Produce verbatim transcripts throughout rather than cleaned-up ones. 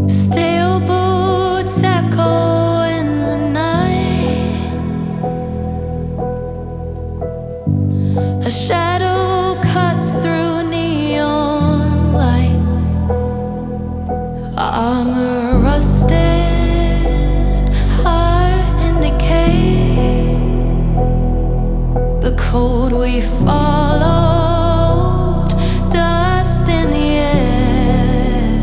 Stale boots echo in the night. A shadow cuts through neon light. Armor rusted, heart in decay. The code we followed, dust in the air.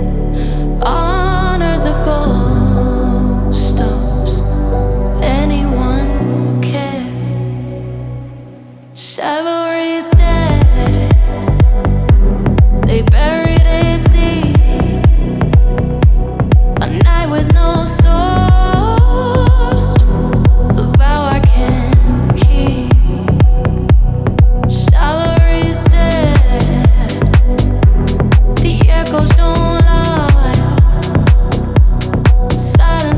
Honors of ghost stops. Anyone care? Chivalry's dead. They buried it deep. A night with no sword. The vow I can't keep. Chivalry's dead. The echoes don't lie. Silent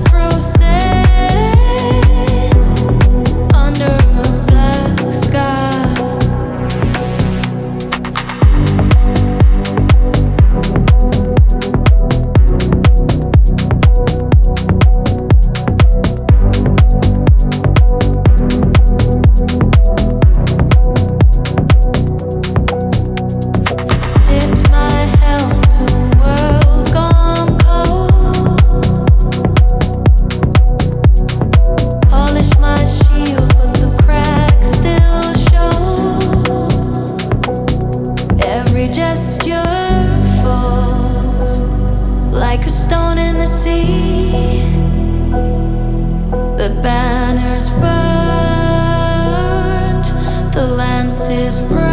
crusade under a black sky. Tipped my helm to a world gone cold. Polished my shield, but the cracks still show. Every gesture falls like a stone in the sea. The banners burned, the lances burned.